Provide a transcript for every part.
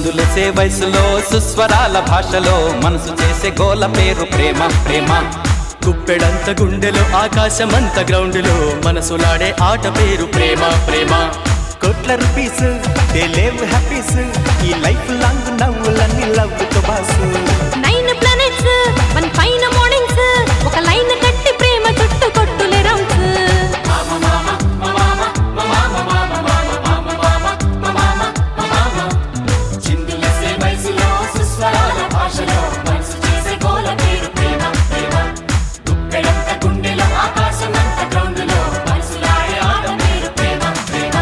చిందులేసే వయసులో సుస్వరాల భాషలో మనసు చేసే గోల పేరు ప్రేమ ప్రేమ. గుప్పెడంత గుండెలో ఆకాశమంత గ్రౌండ్లో మనసులాడే ఆట పేరు ప్రేమ ప్రేమ. కోట్ల రూపీస్ దే లేవ్ హ్యాపీస్ ఈ లైఫ్ లాంగ్ నవ్వులన్నీ లవ్ తో బాసు. 9 ప్లానెట్స్ 1 ఫైన్ మార్నింగ్స్ ఒక లైన్ కట్టి ప్రేమ చుట్టూ కొట్టులే రౌండ్స్. చిందులేసే వయసులో సుస్వరాల భాషలో మనసు చేసే గోల పేరు ప్రేమ ప్రేమ. గుప్పెడంత గుండెలో ఆకాశమంత గ్రౌండ్లో మనసులాడే ఆట పేరు ప్రేమ ప్రేమ.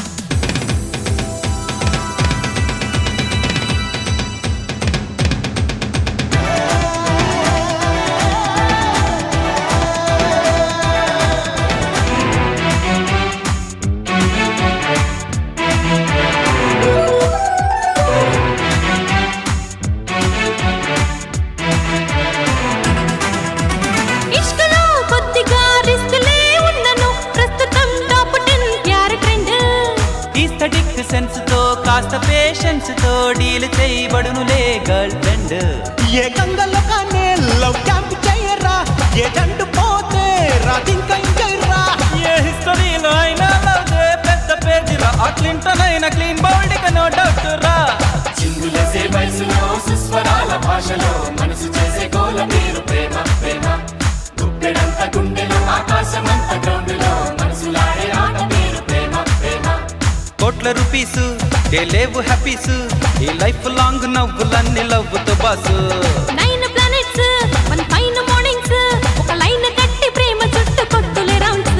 ఇష్కలో కొద్దిగా రిస్క్లే ఉన్నను ప్రస్తుతం టాప్ 10 ప్యార్ ట్రెండ్. ఈస్థెటిక్ సెన్స్ తో కాస్త పేషెన్స్ తో డీల్ చేయబడునులే గర్ల్ ఫ్రెండ్. ఏ గంగలో కానీ లవ్ క్యాంప్ చేయరా, ఏ జంటు పోతే రాధింకా ఇంకైరా. ఏ హిస్టరీలో అయినా లవ్ పెద్ద పేజీలో ఆ క్లింటన్ అయినా క్లీన్ బౌల్డ్ గా నో డౌట్ రా. చిందులేసే వయసులో సుస్వరాల భాషలో మనసు చేసే గోల పేరు ప్రేమ ప్రేమ. గుప్పెడంత గుండెలో ఆకాశమంత గ్రౌండ్లో మనసులాడే ఆట పేరు ప్రేమ ప్రేమ. కోట్ల రూపీసు ఏ లేవు హ్యాపీసు ఈ లైఫ్ లాంగ్ నవ్వులన్నీ లవ్ తో బాసు. 9 ప్లానెట్స్ 1 ఫైన్ మార్నింగ్స్ ఒక లైన్ కట్టి ప్రేమ చుట్టూ కొట్టులే రౌండ్స్.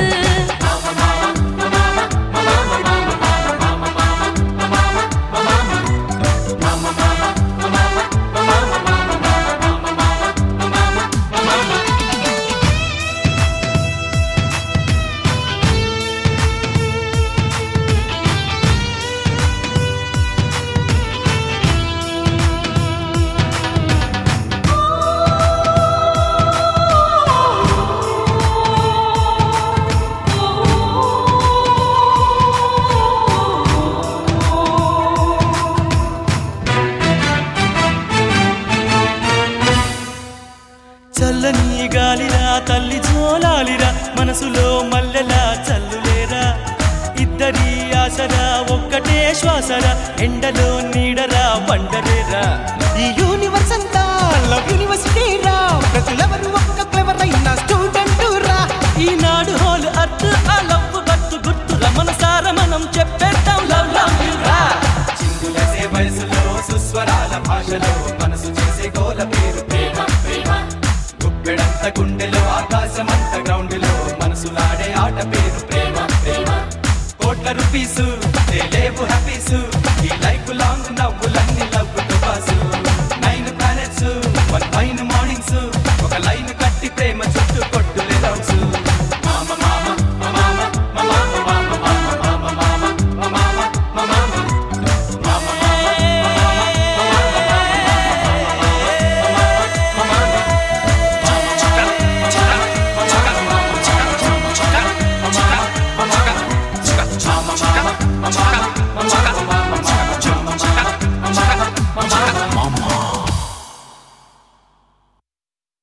చల్లని గాలిరా తల్లి జోలాలిరా మనసులో మల్లెలా చల్లులేరా. ఇద్దరి ఆసరా ఒక్కటే శ్వాసరా ఎండలో నీడరా వండరేరా. ఈ యూనివర్స్ అంతా లవ్ యూనివర్సిటీ రా, ప్రజలెవరు ఒక్క క్లెవర్ అయిన స్టూడెంట్ రా. ఈనాడు హోల్ అర్త్ ఆ లవ్ బర్త్ గుర్తురా మనసారా మనం చెప్పేద్దాం లవ్ లవ్ యు రా. చిందులేసే వయసులో సుస్వరాల భాషలో మనసు చేసే గోల పేరు ప్రేమ ప్రేమ. గుప్పెడంత గుండెలో ఆకాశమంత గ్రౌండ్లో మనసులాడే ఆట పేరు ప్రేమ ప్రేమ. కోట్ల రూపీసు లేవు హ్యాపీసు